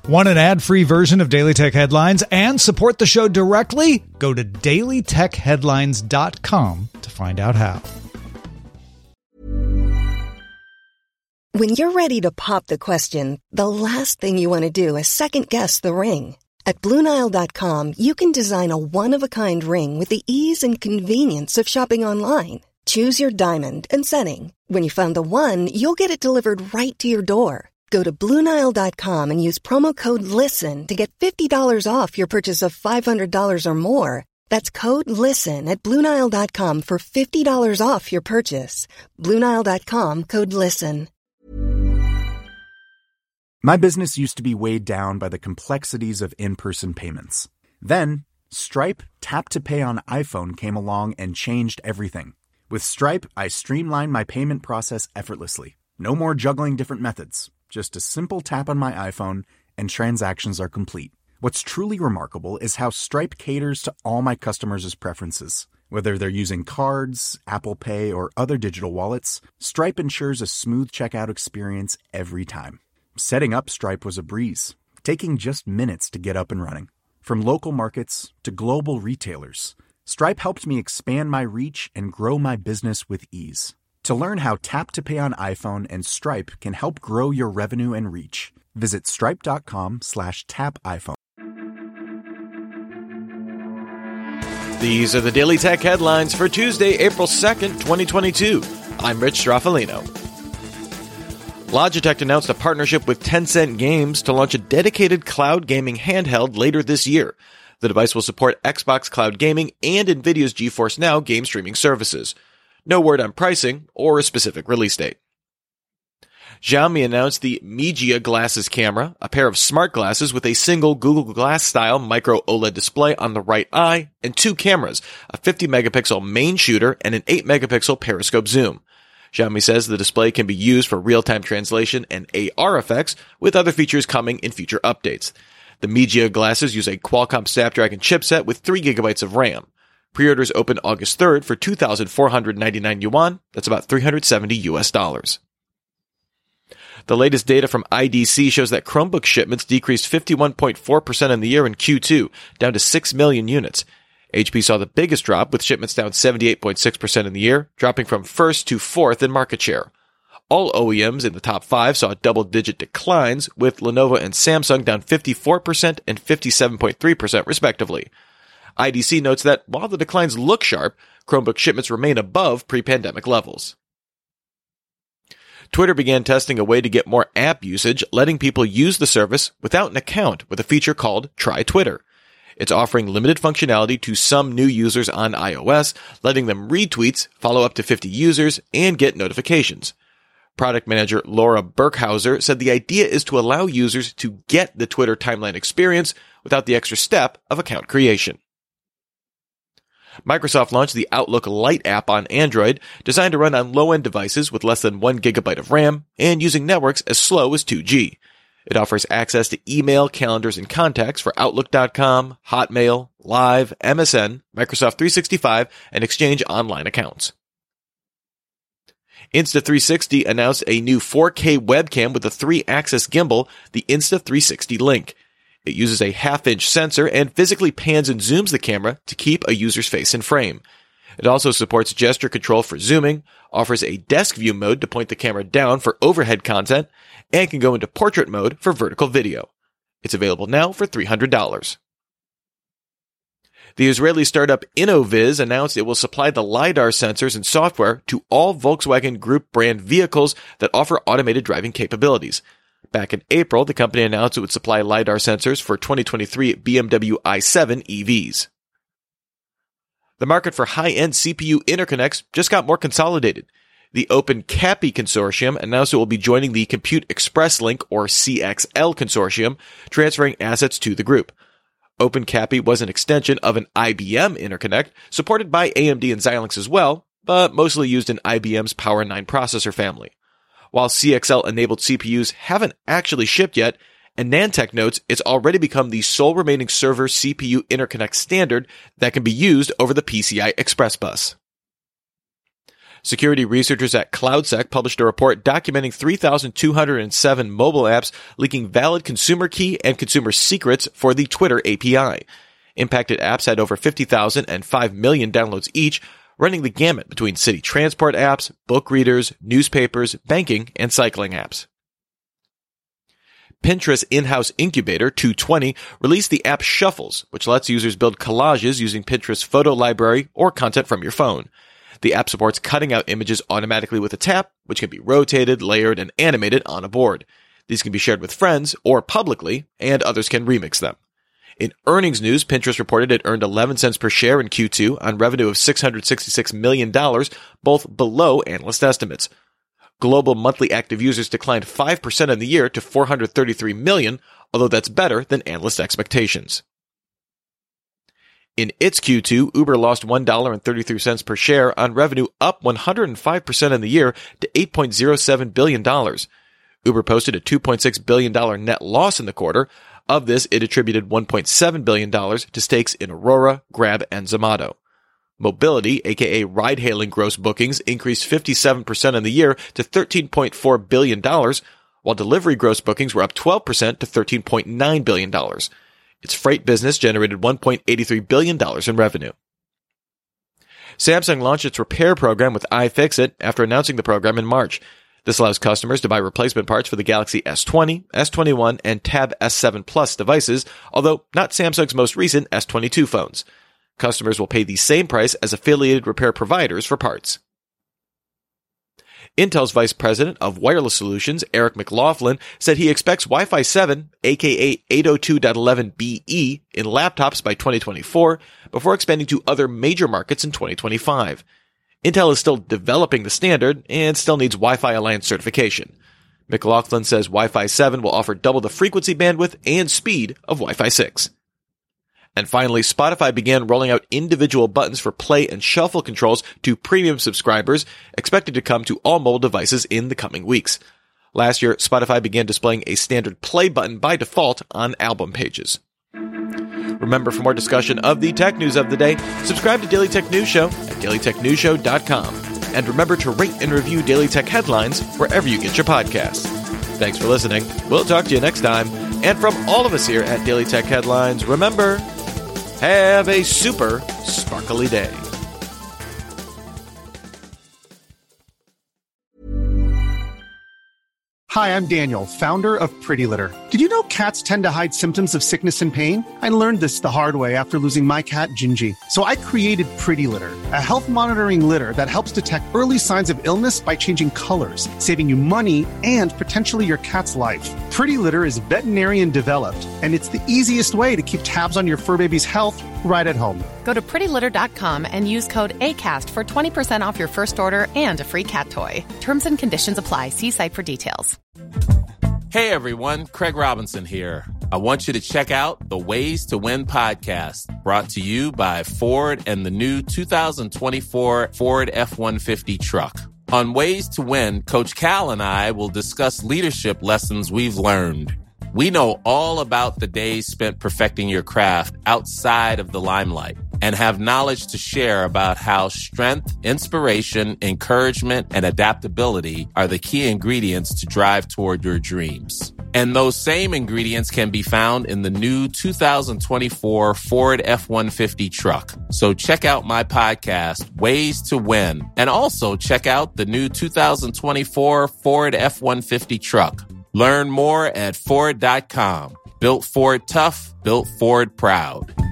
Want an ad-free version of Daily Tech Headlines and support the show directly? Go to dailytechheadlines.com to find out how. When you're ready to pop the question, the last thing you want to do is second-guess the ring. At BlueNile.com, you can design a one-of-a-kind ring with the ease and convenience of shopping online. Choose your diamond and setting. When you find the one, you'll get it delivered right to your door. Go to BlueNile.com and use promo code LISTEN to get $50 off your purchase of $500 or more. That's code LISTEN at BlueNile.com for $50 off your purchase. BlueNile.com, code LISTEN. My business used to be weighed down by the complexities of in-person payments. Then, Stripe Tap to Pay on iPhone came along and changed everything. With Stripe, I streamlined my payment process effortlessly. No more juggling different methods. Just a simple tap on my iPhone and transactions are complete. What's truly remarkable is how Stripe caters to all my customers' preferences. Whether they're using cards, Apple Pay, or other digital wallets, Stripe ensures a smooth checkout experience every time. Setting up Stripe was a breeze, taking just minutes to get up and running. From local markets to global retailers, Stripe helped me expand my reach and grow my business with ease. To learn how Tap to Pay on iPhone and Stripe can help grow your revenue and reach, visit stripe.com/tapiphone. These are the Daily Tech headlines for Tuesday, April 2nd, 2022. I'm Rich Straffolino. Logitech announced a partnership with Tencent Games to launch a dedicated cloud gaming handheld later this year. The device will support Xbox Cloud Gaming and NVIDIA's GeForce Now game streaming services. No word on pricing or a specific release date. Xiaomi announced the Mijia Glasses camera, a pair of smart glasses with a single Google Glass-style micro OLED display on the right eye, and two cameras, a 50-megapixel main shooter and an 8-megapixel periscope zoom. Xiaomi says the display can be used for real-time translation and AR effects, with other features coming in future updates. The Mijia glasses use a Qualcomm Snapdragon chipset with 3 gigabytes of RAM. Pre-orders open August 3rd for 2,499 yuan. That's about $370 US. The latest data from IDC shows that Chromebook shipments decreased 51.4% in the year in Q2, down to 6 million units. HP saw the biggest drop, with shipments down 78.6% in the year, dropping from first to fourth in market share. All OEMs in the top 5 saw double-digit declines, with Lenovo and Samsung down 54% and 57.3% respectively. IDC notes that while the declines look sharp, Chromebook shipments remain above pre-pandemic levels. Twitter began testing a way to get more app usage, letting people use the service without an account with a feature called Try Twitter. It's offering limited functionality to some new users on iOS, letting them read tweets, follow up to 50 users, and get notifications. Product manager Laura Burkhauser said the idea is to allow users to get the Twitter timeline experience without the extra step of account creation. Microsoft launched the Outlook Lite app on Android, designed to run on low-end devices with less than 1 gigabyte of RAM and using networks as slow as 2G. It offers access to email, calendars, and contacts for Outlook.com, Hotmail, Live, MSN, Microsoft 365, and Exchange Online accounts. Insta360 announced a new 4K webcam with a 3-axis gimbal, the Insta360 Link. It uses a half-inch sensor and physically pans and zooms the camera to keep a user's face in frame. It also supports gesture control for zooming, offers a desk view mode to point the camera down for overhead content, and can go into portrait mode for vertical video. It's available now for $300. The Israeli startup Innoviz announced it will supply the LiDAR sensors and software to all Volkswagen Group brand vehicles that offer automated driving capabilities. Back in April, the company announced it would supply LiDAR sensors for 2023 BMW i7 EVs. The market for high-end CPU interconnects just got more consolidated. The OpenCAPI consortium announced it will be joining the Compute Express Link, or CXL consortium, transferring assets to the group. OpenCAPI was an extension of an IBM interconnect, supported by AMD and Xilinx as well, but mostly used in IBM's Power 9 processor family. While CXL-enabled CPUs haven't actually shipped yet, AnandTech notes it's already become the sole remaining server CPU interconnect standard that can be used over the PCI Express bus. Security researchers at CloudSec published a report documenting 3,207 mobile apps leaking valid consumer key and consumer secrets for the Twitter API. Impacted apps had over 50,000 and 5 million downloads each, running the gamut between city transport apps, book readers, newspapers, banking, and cycling apps. Pinterest in-house incubator 220 released the app Shuffles, which lets users build collages using Pinterest's photo library or content from your phone. The app supports cutting out images automatically with a tap, which can be rotated, layered, and animated on a board. These can be shared with friends or publicly, and others can remix them. In earnings news, Pinterest reported it earned 11 cents per share in Q2 on revenue of $666 million, both below analyst estimates. Global monthly active users declined 5% in the year to 433 million, although that's better than analyst expectations. In its Q2, Uber lost $1.33 per share on revenue up 105% in the year to $8.07 billion. Uber posted a $2.6 billion net loss in the quarter. Of this, it attributed $1.7 billion to stakes in Aurora, Grab, and Zomato. Mobility, aka ride-hailing gross bookings, increased 57% in the year to $13.4 billion, while delivery gross bookings were up 12% to $13.9 billion. Its freight business generated $1.83 billion in revenue. Samsung launched its repair program with iFixit after announcing the program in March. This allows customers to buy replacement parts for the Galaxy S20, S21, and Tab S7 Plus devices, although not Samsung's most recent S22 phones. Customers will pay the same price as affiliated repair providers for parts. Intel's Vice President of Wireless Solutions, Eric McLaughlin, said he expects Wi-Fi 7, aka 802.11be, in laptops by 2024, before expanding to other major markets in 2025. Intel is still developing the standard and still needs Wi-Fi Alliance certification. McLaughlin says Wi-Fi 7 will offer double the frequency bandwidth and speed of Wi-Fi 6. And finally, Spotify began rolling out individual buttons for play and shuffle controls to premium subscribers, expected to come to all mobile devices in the coming weeks. Last year, Spotify began displaying a standard play button by default on album pages. Remember, for more discussion of the tech news of the day, subscribe to Daily Tech News Show at dailytechnewsshow.com. And remember to rate and review Daily Tech Headlines wherever you get your podcasts. Thanks for listening. We'll talk to you next time. And from all of us here at Daily Tech Headlines, remember, have a super sparkly day. Hi, I'm Daniel, founder of Pretty Litter. Did you know cats tend to hide symptoms of sickness and pain? I learned this the hard way after losing my cat, Gingy. So I created Pretty Litter, a health monitoring litter that helps detect early signs of illness by changing colors, saving you money and potentially your cat's life. Pretty Litter is veterinarian developed, and it's the easiest way to keep tabs on your fur baby's health right at home. Go to prettylitter.com and use code ACAST for 20% off your first order and a free cat toy. Terms and conditions apply. See site for details. Hey everyone, Craig Robinson here. I want you to check out the Ways to Win podcast, brought to you by Ford and the new 2024 Ford F-150 truck. On Ways to Win, Coach Cal and I will discuss leadership lessons we've learned. We know all about the days spent perfecting your craft outside of the limelight and have knowledge to share about how strength, inspiration, encouragement, and adaptability are the key ingredients to drive toward your dreams. And those same ingredients can be found in the new 2024 Ford F-150 truck. So check out my podcast, Ways to Win, and also check out the new 2024 Ford F-150 truck. Learn more at Ford.com. Built Ford tough, built Ford proud.